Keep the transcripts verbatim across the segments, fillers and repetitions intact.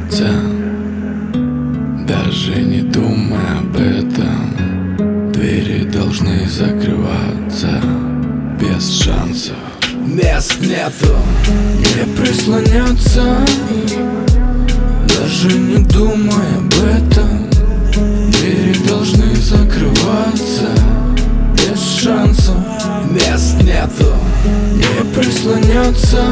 закрываться, даже не думай об этом. Двери должны закрываться без шансов. Мест нету, не прислоняться, даже не думай об этом. Двери должны закрываться без шансов. Мест нету, не прислоняться,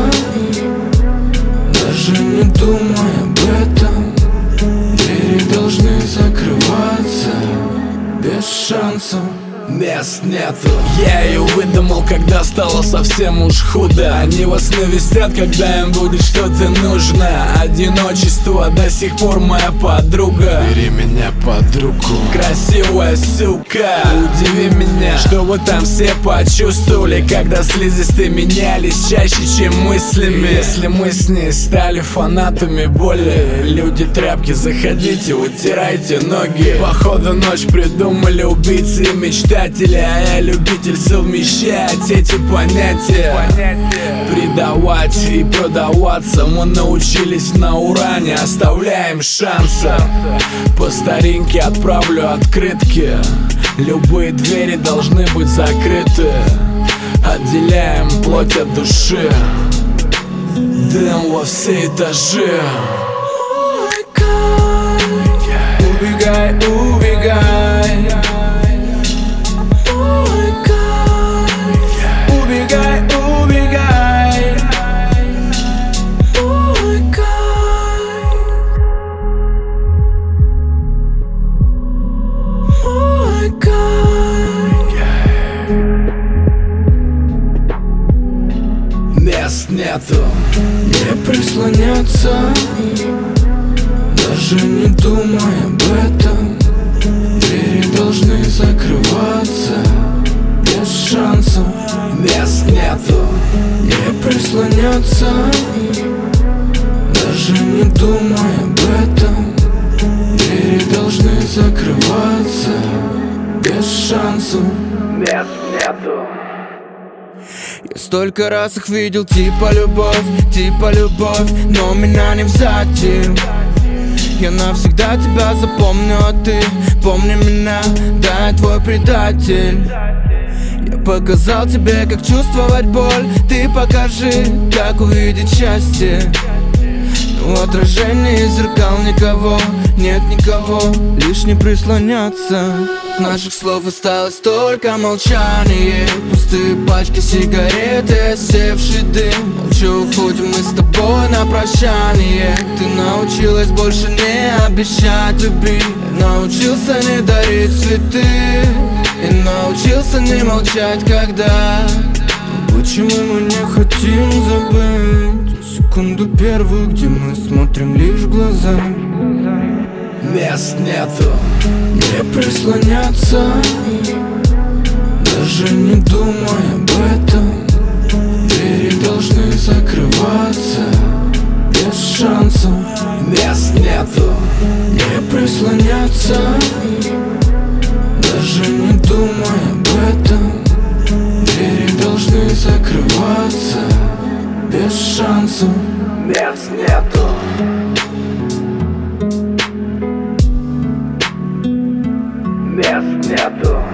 даже не думай об этом. Двери должны закрываться без шансов. Мест нету. Я ее выдумал, когда стало совсем уж худо. Они во сне вестят, когда им будет что-то нужно. Одиночество до сих пор моя подруга. Бери меня под руку, красивая сука. Удиви меня, что вы там все почувствовали, когда слизистые менялись чаще, чем мыслями. Если мы с ней стали фанатами боли, люди тряпки, заходите, утирайте ноги. Походу ночь придумали убийцы и мечтатели, а я любитель совмещать эти понятия. Предавать и продаваться мы научились на ура, не оставляем шанса. По старинке отправлю открытки, любые двери должны быть закрыты. Отделяем плоть от души, дым во все этажи. Убегай, убегай, убегай, убегай, мест нету, не прислоняться, даже не думай об этом. Двери должны закрываться без шансов. Мест нету, не прислоняться, даже не думай об этом. Двери должны закрываться без шансов. Мест нету. Я столько раз их видел, типа любовь, типа любовь, но меня не взять им. Я навсегда тебя запомню, а ты помни меня, да, я твой предатель. Я показал тебе, как чувствовать боль, ты покажи, как увидеть счастье. Но в отражении зеркал никого, нет никого, лишь не прислоняться. Наших слов осталось только молчание, пустые пачки сигарет и осевший дым. Молча уходим мы с тобой на прощание. Ты научилась больше не обещать любви, я научился не дарить цветы, и научился не молчать, когда. Но почему мы не хотим забыть секунду первую, где мы смотрим лишь в глаза? Мест нету, не прислоняться, даже не думай об этом. Двери должны закрываться без шансов. Мест нету, не прислоняться, даже не думай об этом. Двери должны закрываться без шансов. Мест нету. Мест нету.